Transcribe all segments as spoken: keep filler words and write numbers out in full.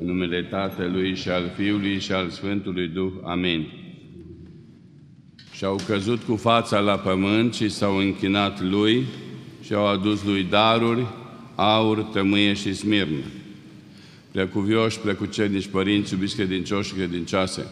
numele Tatălui și al Fiului și al Sfântului Duh. Amin. Și-au căzut cu fața la pământ și s-au închinat lui și au adus lui daruri, aur, tămâie și smirnă. Preacuvioși, preacucernici părinți, iubiți credincioși și credincioase,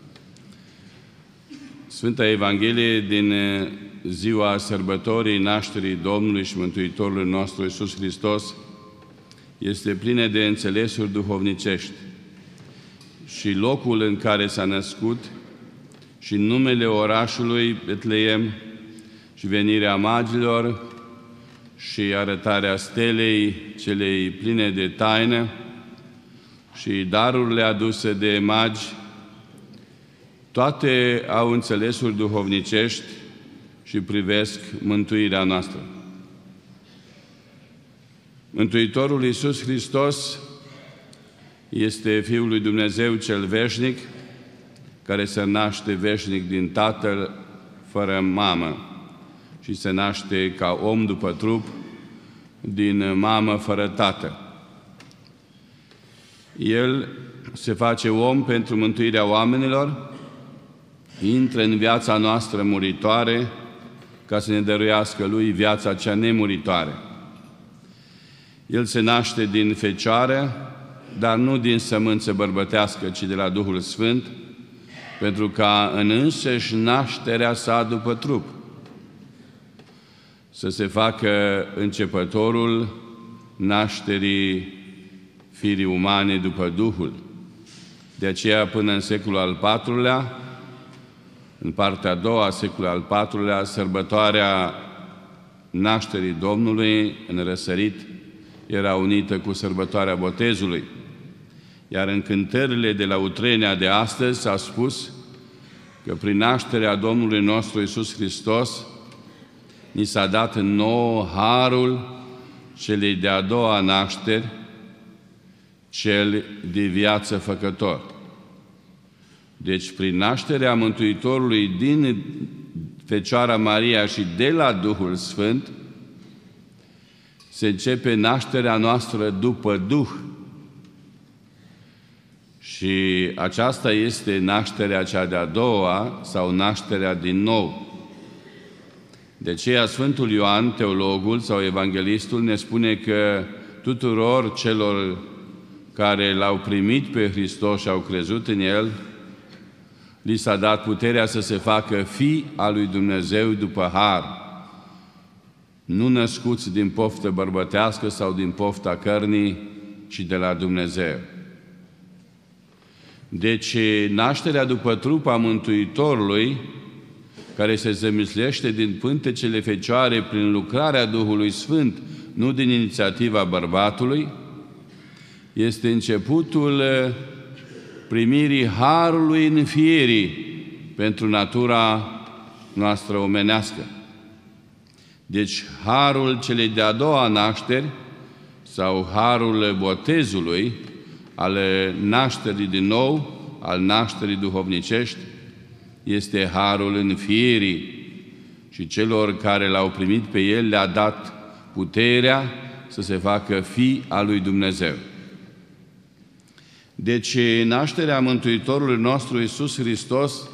Sfânta Evanghelie din ziua sărbătorii nașterii Domnului și Mântuitorului nostru Iisus Hristos este plină de înțelesuri duhovnicești. Și locul în care s-a născut și numele orașului Betleem și venirea magilor și arătarea stelei celei pline de taină și darurile aduse de magi, toate au înțelesuri duhovnicești și privesc mântuirea noastră. Mântuitorul Iisus Hristos este Fiul lui Dumnezeu cel veșnic, care se naște veșnic din Tatăl fără mamă și se naște ca om după trup din mamă fără tată. El se face om pentru mântuirea oamenilor, intră în viața noastră muritoare ca să ne dăruiască Lui viața cea nemuritoare. El se naște din fecioară, dar nu din sămânță bărbătească, ci de la Duhul Sfânt, pentru ca în însăși nașterea sa după trup să se facă începătorul nașterii firii umane după Duhul. De aceea, până în secolul al patrulea, în partea a doua a secolului al patrulea, sărbătoarea nașterii Domnului în răsărit era unită cu sărbătoarea botezului. Iar în cântările de la Utrenia de astăzi s-a spus că prin nașterea Domnului nostru Iisus Hristos ni s-a dat nouă harul celei de-a doua nașteri, cel de viață făcător. Deci, prin nașterea Mântuitorului din Fecioara Maria și de la Duhul Sfânt, se începe nașterea noastră după Duh. Și aceasta este nașterea cea de-a doua sau nașterea din nou. De aceea Sfântul Ioan, teologul sau evanghelistul, ne spune că tuturor celor care l-au primit pe Hristos și au crezut în El, li s-a dat puterea să se facă fii al lui Dumnezeu după har, nu născuți din poftă bărbătească sau din pofta cărnii, ci de la Dumnezeu. Deci, nașterea după trup a Mântuitorului, care se zămislește din pântecele Fecioare prin lucrarea Duhului Sfânt, nu din inițiativa bărbatului, este începutul primirii harului înfierii pentru natura noastră omenească. Deci, harul celei de-a doua nașteri sau harul botezului, al nașterii din nou, al nașterii duhovnicești, este harul înfierii și celor care l-au primit pe el le-a dat puterea să se facă fii al lui Dumnezeu. Deci, nașterea Mântuitorului nostru Iisus Hristos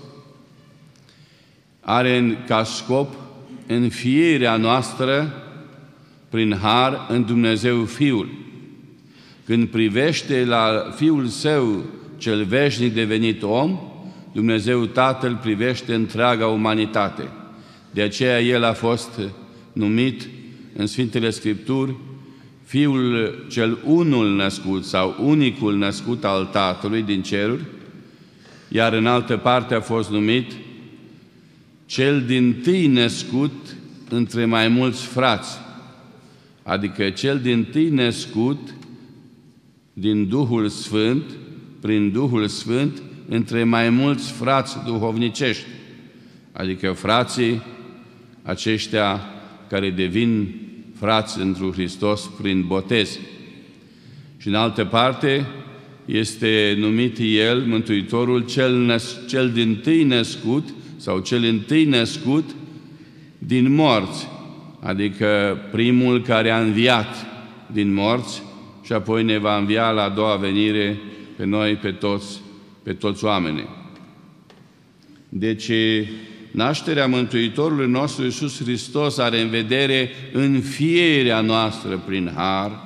are ca scop înfierea noastră prin har în Dumnezeu Fiul. Când privește la Fiul Său, cel veșnic devenit om, Dumnezeu Tatăl privește întreaga umanitate. De aceea El a fost numit în Sfintele Scripturi Fiul cel unul născut sau unicul născut al Tatălui din ceruri, iar în altă parte a fost numit cel dintâi născut între mai mulți frați, adică cel dintâi născut din Duhul Sfânt, prin Duhul Sfânt, între mai mulți frați duhovnicești, adică frații aceștia care devin frați întru Hristos prin botez. Și în altă parte este numit El, Mântuitorul, cel, năs- cel dintâi născut sau cel întâi născut din morți, adică primul care a înviat din morți și apoi ne va învia la a doua venire pe noi, pe toți, pe toți oamenii. Deci, nașterea Mântuitorului nostru Iisus Hristos are în vedere înfierea noastră prin har,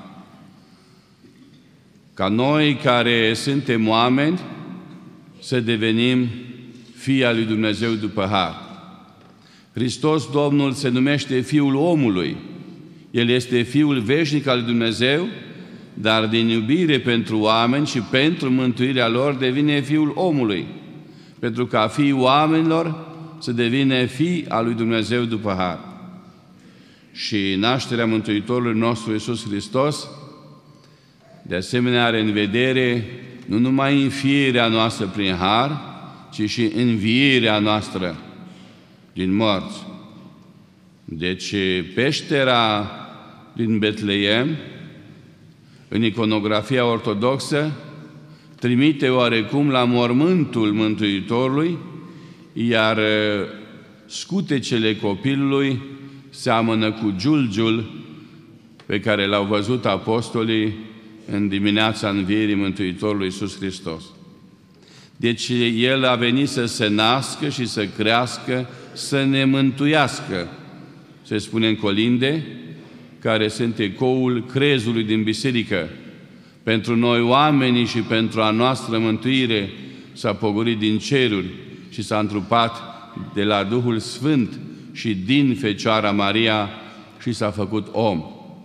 ca noi care suntem oameni să devenim fii al lui Dumnezeu după har. Hristos Domnul se numește Fiul omului. El este Fiul veșnic al lui Dumnezeu, dar din iubire pentru oameni și pentru mântuirea lor devine Fiul omului, pentru ca fiii oamenilor să devine fii al lui Dumnezeu după har. Și nașterea Mântuitorului nostru Iisus Hristos de asemenea are în vedere nu numai înfierea noastră prin har, ci și învierea noastră din morți. Deci peștera din Betleem, în iconografia ortodoxă, trimite oarecum la mormântul Mântuitorului, iar scutecele copilului seamănă cu giulgiul pe care l-au văzut apostolii în dimineața învierii Mântuitorului Iisus Hristos. Deci El a venit să se nască și să crească, să ne mântuiască, se spune în colinde, care sunt ecoul crezului din biserică. Pentru noi oamenii și pentru a noastră mântuire s-a pogorât din ceruri și s-a întrupat de la Duhul Sfânt și din Fecioara Maria și s-a făcut om.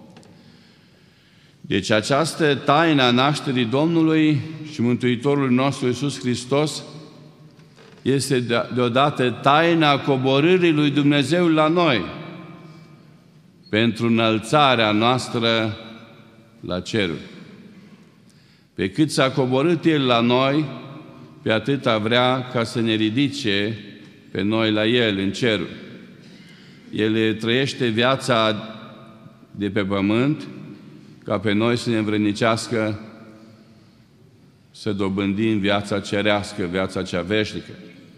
Deci această taină a nașterii Domnului și Mântuitorului nostru Iisus Hristos este deodată taina coborârii lui Dumnezeu la noi pentru înălțarea noastră la ceruri. Pe cât s-a coborât El la noi, pe atâta vrea ca să ne ridice pe noi la El în ceruri. El trăiește viața de pe pământ ca pe noi să ne învrednicească să dobândim viața cerească, viața cea veșnică.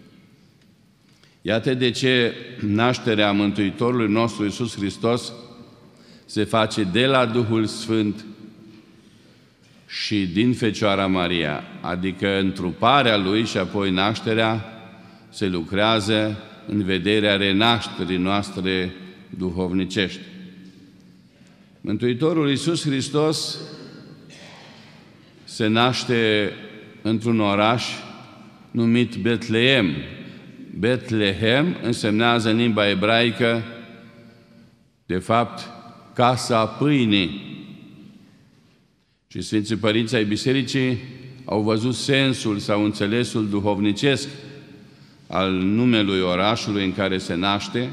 Iată de ce nașterea Mântuitorului nostru Iisus Hristos se face de la Duhul Sfânt și din Fecioara Maria, adică întruparea Lui și apoi nașterea se lucrează în vederea renașterii noastre duhovnicești. Mântuitorul Iisus Hristos se naște într-un oraș numit Betleem. Betlehem însemnează în limba ebraică, de fapt, casa pâinii. Și Sfinții Părinți ai Bisericii au văzut sensul sau înțelesul duhovnicesc al numelui orașului în care se naște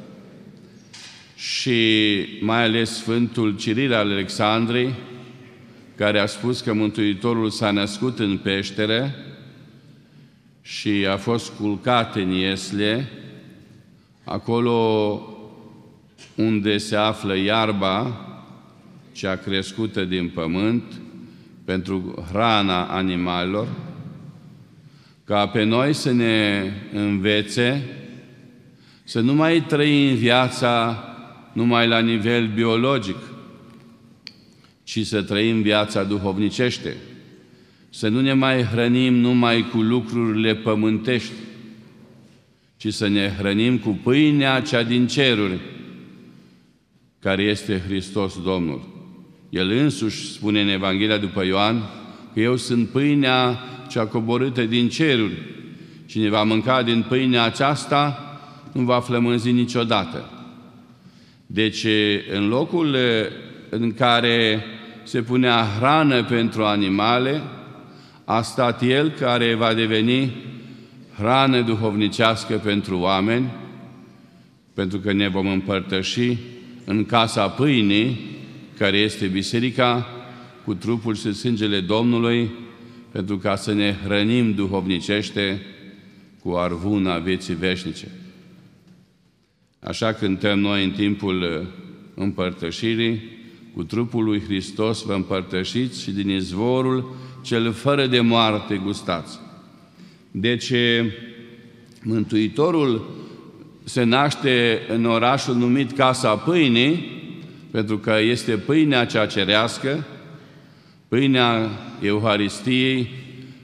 și mai ales Sfântul Ciril al Alexandrei, care a spus că Mântuitorul s-a născut în peșteră și a fost culcat în iesle, acolo unde se află iarba cea crescută din pământ pentru hrana animalelor, ca pe noi să ne învețe să nu mai trăim viața numai la nivel biologic, ci să trăim viața duhovnicește, să nu ne mai hrănim numai cu lucrurile pământești, ci să ne hrănim cu pâinea cea din ceruri, care este Hristos Domnul. El însuși spune în Evanghelia după Ioan că eu sunt pâinea cea coborâtă din ceruri. Cine va mânca din pâinea aceasta nu va flămânzi niciodată. Deci, în locul în care se punea hrană pentru animale, a stat El care va deveni hrană duhovnicească pentru oameni, pentru că ne vom împărtăși în casa pâinii, care este biserica, cu trupul și sângele Domnului, pentru ca să ne hrănim duhovnicește cu arvuna vieții veșnice. Așa cântăm noi în timpul împărtășirii, cu trupul lui Hristos vă împărtășiți și din izvorul cel fără de moarte gustați. Deci, Mântuitorul se naște în orașul numit Casa Pâinii, pentru că este pâinea cea cerească, pâinea Euharistiei,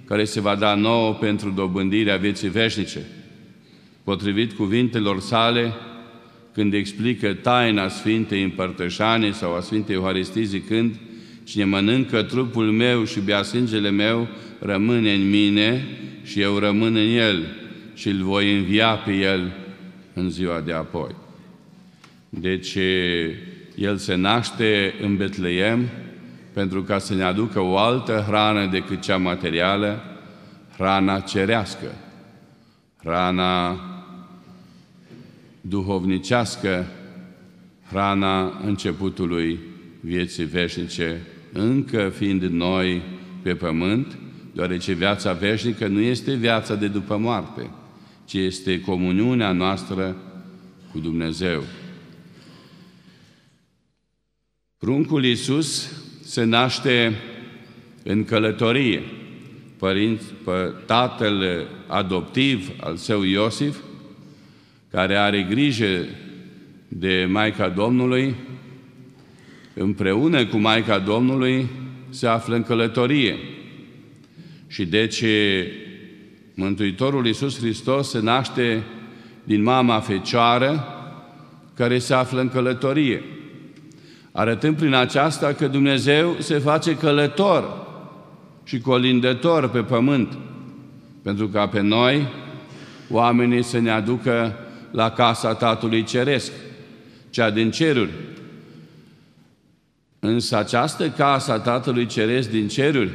care se va da nouă pentru dobândirea vieții veșnice. Potrivit cuvintelor sale, când explică taina Sfintei Împărtășanii sau a Sfintei Euharistii, zicând: cine mănâncă trupul meu și bea sângele meu, rămâne în mine și eu rămân în el și îl voi învia pe el în ziua de apoi. Deci, el se naște în Betleem pentru ca să ne aducă o altă hrană decât cea materială, hrana cerească, hrana duhovnicească, hrana începutului vieții veșnice, încă fiind noi pe pământ, deoarece viața veșnică nu este viața de după moarte, ci este comuniunea noastră cu Dumnezeu. Pruncul Iisus se naște în călătorie. Părinți, pă, tatăl adoptiv al său Iosif, care are grijă de Maica Domnului, împreună cu Maica Domnului se află în călătorie. Și deci Mântuitorul Iisus Hristos se naște din mama Fecioară, care se află în călătorie, arătând prin aceasta că Dumnezeu se face călător și colindător pe pământ, pentru ca pe noi, oamenii, să ne aducă la casa Tatălui Ceresc, cea din ceruri. Însă această casă a Tatălui Ceresc din ceruri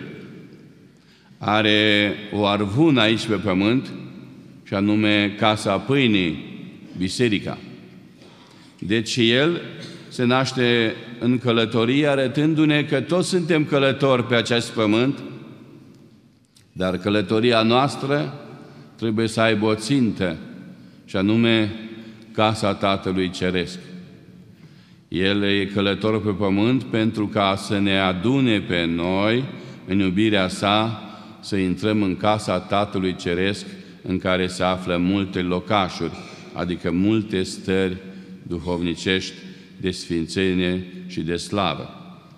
are o arvună aici pe pământ, și anume Casa Pâinii, biserica. Deci El se naște în călătorie, arătându-ne că toți suntem călători pe acest pământ, dar călătoria noastră trebuie să aibă o țintă, și anume casa Tatălui Ceresc. El e călător pe pământ pentru ca să ne adune pe noi, în iubirea sa, să intrăm în casa Tatălui Ceresc, în care se află multe locașuri, adică multe stări duhovnicești de sfințenie și de slavă.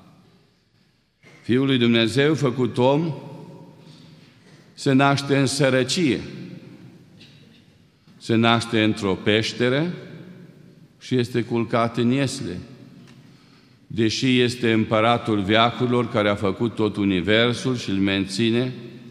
Fiul lui Dumnezeu, făcut om, se naște în sărăcie, se naște într-o peșteră și este culcat în iesle. Deși este împăratul veacurilor care a făcut tot universul și îl menține,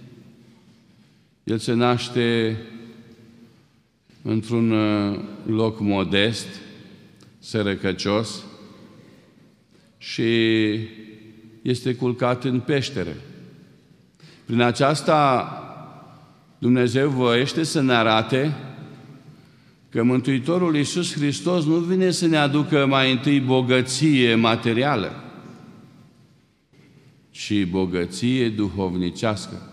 el se naște într-un loc modest, sărăcăcios, și este culcat în peșteră. Prin aceasta Dumnezeu voiește să ne arate că Mântuitorul Iisus Hristos nu vine să ne aducă mai întâi bogăție materială, ci bogăție duhovnicească.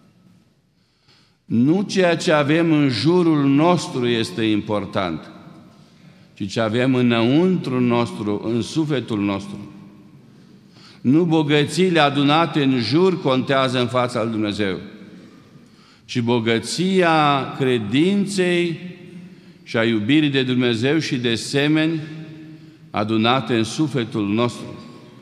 Nu ceea ce avem în jurul nostru este important, ci ce avem înăuntru nostru, în sufletul nostru. Nu bogățiile adunate în jur contează în fața lui Dumnezeu, ci bogăția credinței și a iubirii de Dumnezeu și de semeni adunate în sufletul nostru.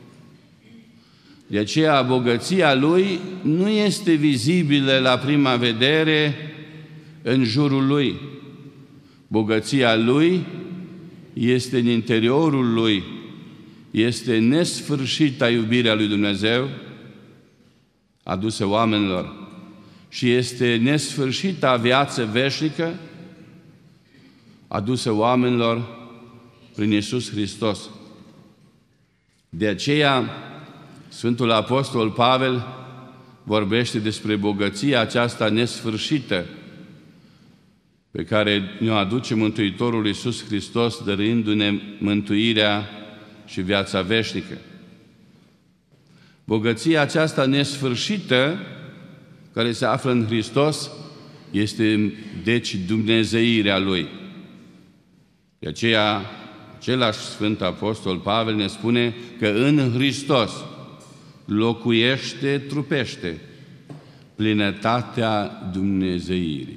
De aceea, bogăția Lui nu este vizibilă la prima vedere în jurul Lui. Bogăția Lui este în interiorul Lui, este nesfârșită iubirea lui Dumnezeu adusă oamenilor și este nesfârșită viață veșnică adusă oamenilor prin Iisus Hristos. De aceea, Sfântul Apostol Pavel vorbește despre bogăția aceasta nesfârșită pe care ne-o aduce Mântuitorul Iisus Hristos, dăruindu-ne mântuirea și viața veșnică. Bogăția aceasta nesfârșită, care se află în Hristos, este deci dumnezeirea Lui. De aceea, același Sfânt Apostol Pavel ne spune că în Hristos locuiește, trupește plinătatea dumnezeirii.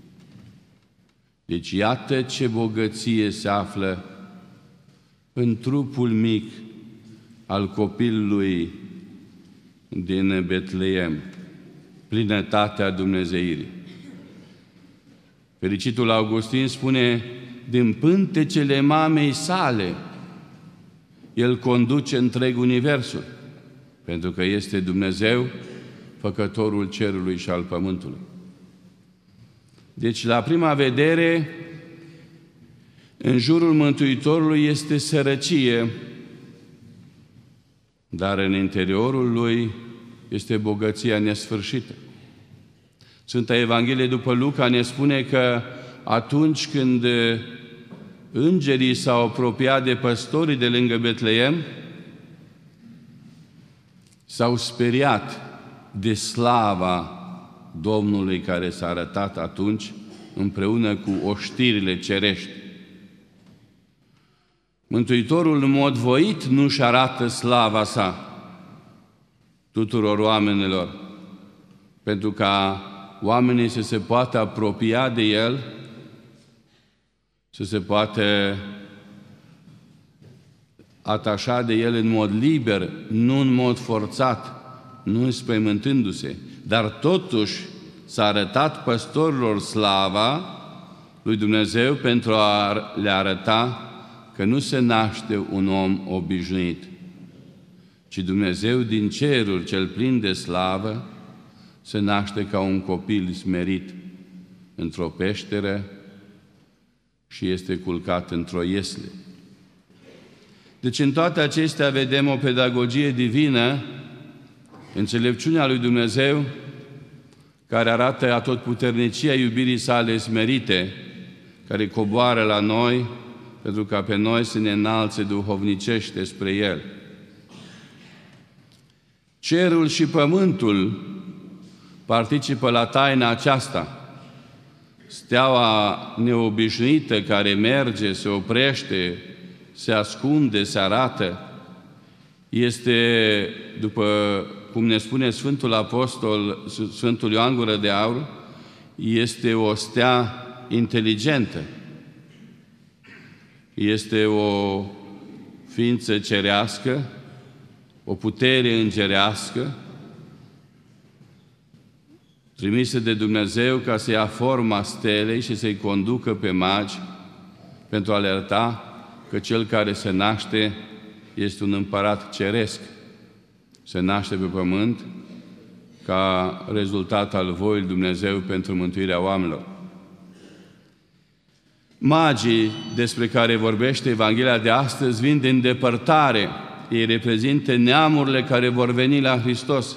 Deci iată ce bogăție se află în trupul mic al copilului din Betleem. plinătatea dumnezeirii. Fericitul Augustin spune, din pântecele mamei sale, El conduce întreg universul, pentru că este Dumnezeu, făcătorul cerului și al pământului. Deci, la prima vedere, în jurul Mântuitorului este sărăcie, dar în interiorul Lui este bogăția nesfârșită. Sfânta Evanghelie după Luca ne spune că atunci când îngerii s-au apropiat de păstorii de lângă Betleem, s-au speriat de slava Domnului care s-a arătat atunci împreună cu oștirile cerești. Mântuitorul în mod voit nu-și arată slava sa tuturor oamenilor, pentru ca oamenii să se poată apropia de El, să se poată atașa de El în mod liber, nu în mod forțat, nu înspăimântându-se, dar totuși s-a arătat păstorilor slava lui Dumnezeu pentru a le arăta că nu se naște un om obișnuit, ci Dumnezeu din cerul cel plin de slavă se naște ca un copil smerit într-o peșteră și este culcat într-o iesle. Deci în toate acestea vedem o pedagogie divină, înțelepciunea lui Dumnezeu, care arată atotputernicia iubirii sale smerite, care coboară la noi, pentru ca pe noi să ne înalțe duhovnicește spre El. Cerul și pământul participă la taina aceasta. Steaua neobișnuită care merge, se oprește, se ascunde, se arată, este, după cum ne spune Sfântul Apostol, Sfântul Ioan Gură de Aur, este o stea inteligentă. Este o ființă cerească, o putere îngerească, trimisă de Dumnezeu ca să ia forma stelei și să-i conducă pe magi pentru a le arăta că Cel care se naște este un împărat ceresc. Se naște pe pământ ca rezultat al voii lui Dumnezeu pentru mântuirea oamenilor. Magii despre care vorbește Evanghelia de astăzi vin din depărtare. Ei reprezintă neamurile care vor veni la Hristos.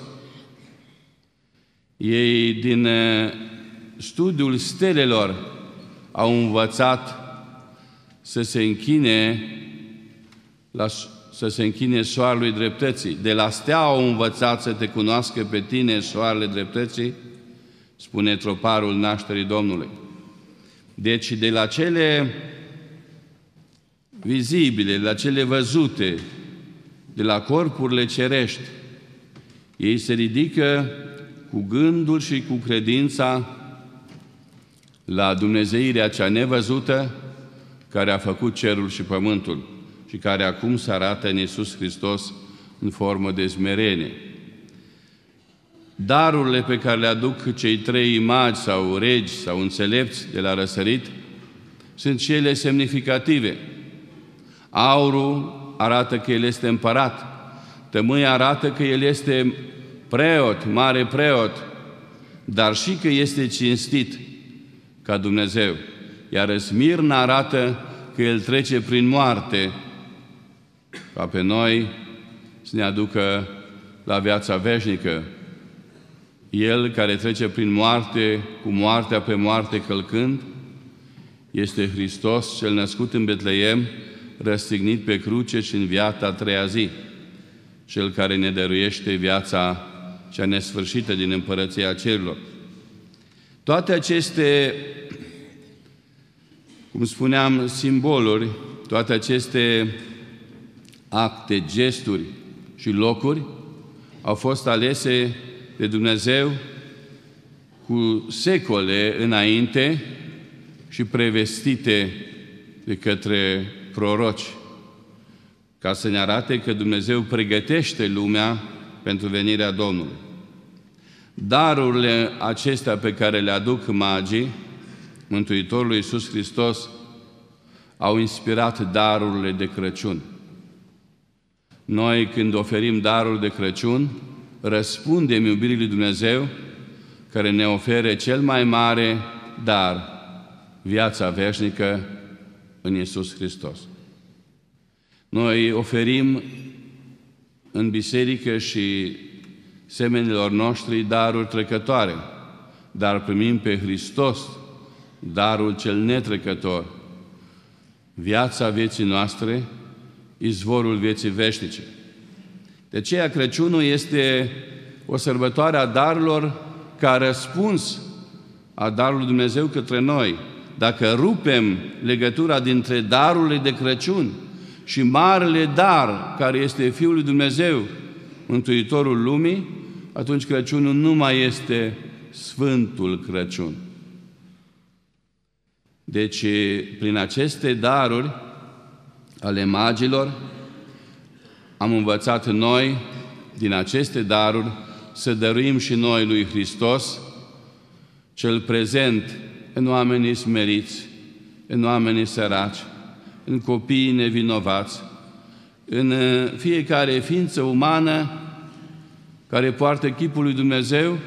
Ei, din studiul stelelor, au învățat să se închine, la, să se închine soarelui dreptății. De la stea au învățat să te cunoască pe tine soarele dreptății, spune troparul nașterii Domnului. Deci, de la cele vizibile, de la cele văzute, de la corpurile cerești, ei se ridică cu gândul și cu credința la dumnezeirea cea nevăzută care a făcut cerul și pământul și care acum se arată în Iisus Hristos în formă de smerenie. Darurile pe care le aduc cei trei magi sau regi sau înțelepți de la răsărit sunt cele semnificative. Aurul arată că El este împărat, tămâia arată că El este preot, mare preot, dar și că este cinstit ca Dumnezeu. Iar smirna arată că El trece prin moarte, ca pe noi să ne aducă la viața veșnică. El care trece prin moarte, cu moartea pe moarte călcând, este Hristos, cel născut în Betleem, răstignit pe cruce și înviat a treia zi, Cel care ne dăruiește viața cea nesfârșită din împărăția cerurilor. Toate aceste, cum spuneam, simboluri, toate aceste acte, gesturi și locuri au fost alese de Dumnezeu cu secole înainte și prevestite de către proroci, ca să ne arate că Dumnezeu pregătește lumea pentru venirea Domnului. Darurile acestea pe care le aduc magii Mântuitorului Iisus Hristos au inspirat darurile de Crăciun. Noi, când oferim darul de Crăciun, răspundem iubirii lui Dumnezeu, care ne ofere cel mai mare dar, viața veșnică în Iisus Hristos. Noi oferim în biserică și semenilor noștri daruri trecătoare, dar primim pe Hristos darul cel netrecător, viața vieții noastre, izvorul vieții veșnice. De aceea Crăciunul este o sărbătoare a darurilor ca răspuns a darului Dumnezeu către noi. Dacă rupem legătura dintre darurile de Crăciun și marele dar care este Fiul lui Dumnezeu, Mântuitorul lumii, atunci Crăciunul nu mai este Sfântul Crăciun. Deci, prin aceste daruri ale magilor, am învățat noi, din aceste daruri, să dăruim și noi lui Hristos, cel prezent în oamenii smeriți, în oamenii săraci, în copiii nevinovați, în fiecare ființă umană care poartă chipul lui Dumnezeu,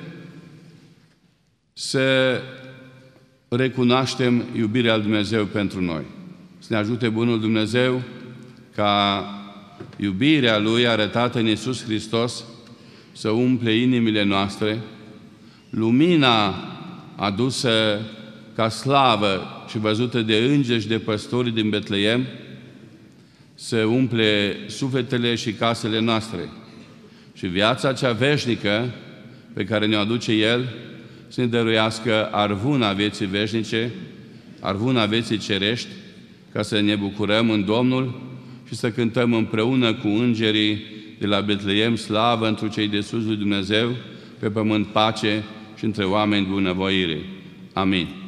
să recunoaștem iubirea lui Dumnezeu pentru noi. Să ne ajute Bunul Dumnezeu ca iubirea Lui arătată în Iisus Hristos să umple inimile noastre, lumina adusă ca slavă și văzută de îngeri și de păstori din Betleem, să umple sufletele și casele noastre. Și viața cea veșnică pe care ne-o aduce El, să ne dăruiască arvuna vieții veșnice, arvuna vieții cerești, ca să ne bucurăm în Domnul și să cântăm împreună cu îngerii de la Betleem slavă întru cei de sus lui Dumnezeu, pe pământ pace și între oameni bunăvoire. Amin.